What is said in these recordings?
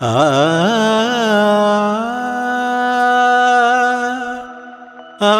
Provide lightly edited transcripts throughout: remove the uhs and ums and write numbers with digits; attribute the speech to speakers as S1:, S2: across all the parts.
S1: ആ ആ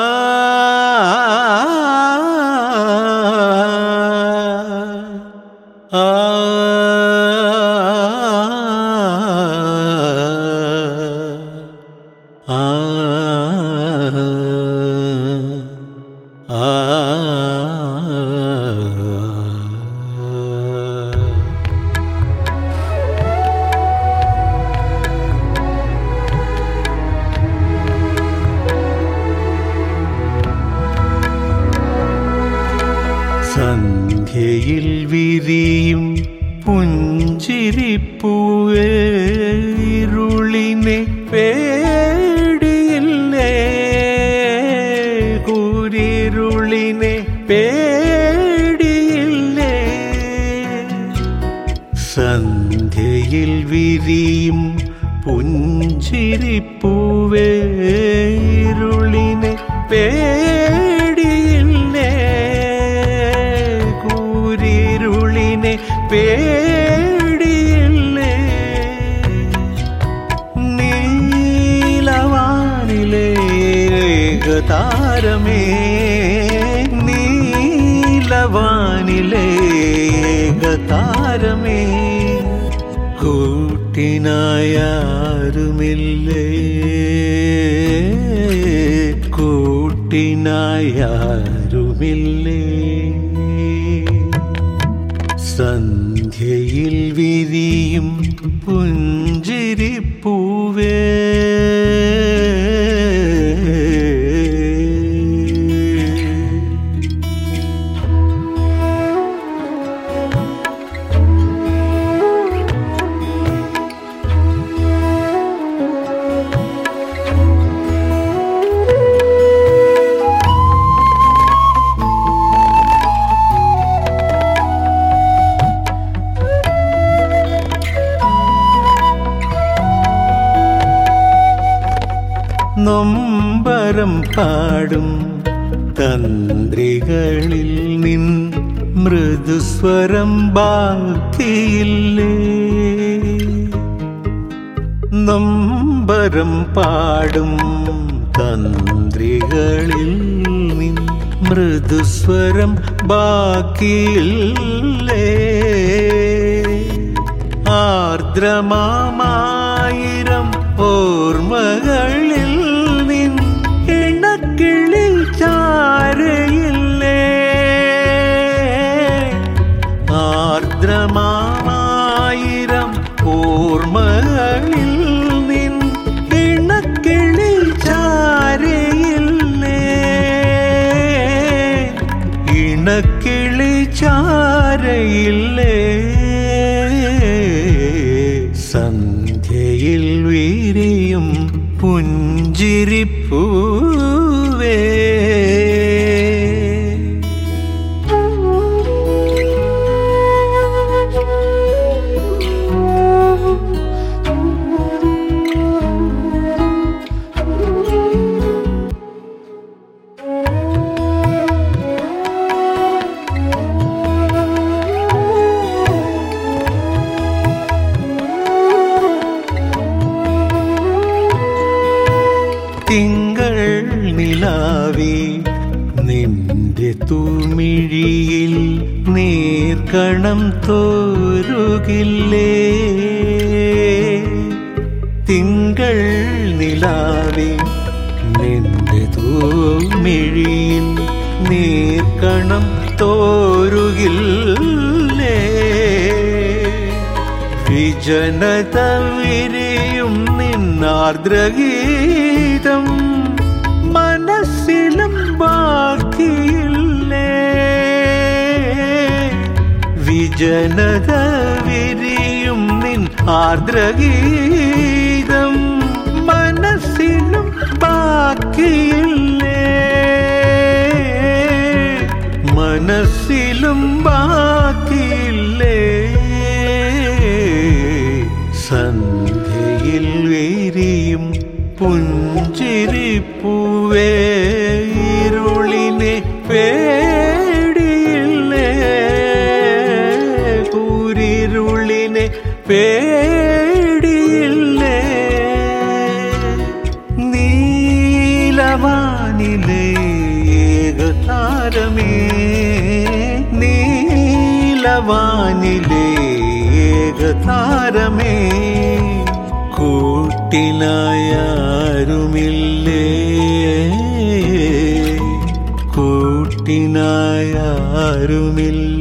S1: സന്ധ്യയിൽ വിരിയും പുഞ്ചിരിപ്പൂവേ, ഇരുളിനെ പേടിയില്ലേ, കൂരിരുളിനെ പേടിയില്ലേ. സന്ധ്യയിൽ വിരിയും പുഞ്ചിരിപ്പൂവേ, ഇരുളിനെ പേടിയില്ലേ, കൂരിരുളിനെ പേടിയില്ലേ. നീലവാനിലെ ഏകതാരമേ, നീലവാനിലെ ഏകതാരമേ, കൂട്ടിനായാരുമില്ലേ, കൂട്ടിനായാരുമില്ലേ. സന്ധ്യയിൽ വിരിയും പുഞ്ചിരിപ്പൂവേ, നൊമ്പരം പാടും തന്ത്രികളിൽ നിൻ മൃദുസ്വരം ബാക്കിയില്ലേ, നൊമ്പരം പാടും തന്ത്രികളിൽ നിൻ മൃദുസ്വരം ബാക്കിയില്ലേ. ആർദ്രമാമായിരം ഓർമ്മകളിൽ നിൻ ഇണക്കിളി ചാരയില്ലേ, ആർദ്രമാമായിരം ഓർമ്മകളിൽ നിൻ ഇണക്കിളി ചാരയില്ലേ, ഇണക്കിളി ചാരയില്ലേ. സന്ധ്യയിൽ വിരിയും പുഞ്ചിരിപ്പൂവേ, തിങ്കൾ നിലാവേ നിന്റെ തൂമിഴിയിൽ നീർക്കണം തോരുകില്ലേ, തിങ്കൾ നിലാവേ നിന്റെ തൂമിഴിയിൽ നീർക്കണം തോരുകില്ലേ. വിജനത വിരിയും നിന്നാർദ്രഗീതം മനസ്സിലും ബാക്കിയില്ലേ, വിജനത വിരിയും നിൻ ആർദ്രഗീതം മനസ്സിലും ബാക്കിയില്ലേ, മനസ്സിലും ബാക്കിയില്ലേ. സന്ധ്യയിൽ വിരിയും പുഞ്ചിരിപ്പൂവേ, ഇരുളിനെ പേടിയില്ലേ, കൂരിരുളിനെ പേടിയില്ലേ. താരമേ നീലവാനിലെ ഏകതാരമേ കൂട്ടിനായാരുമില്ലേ കൂട്ടിനായാരുമില്ലേ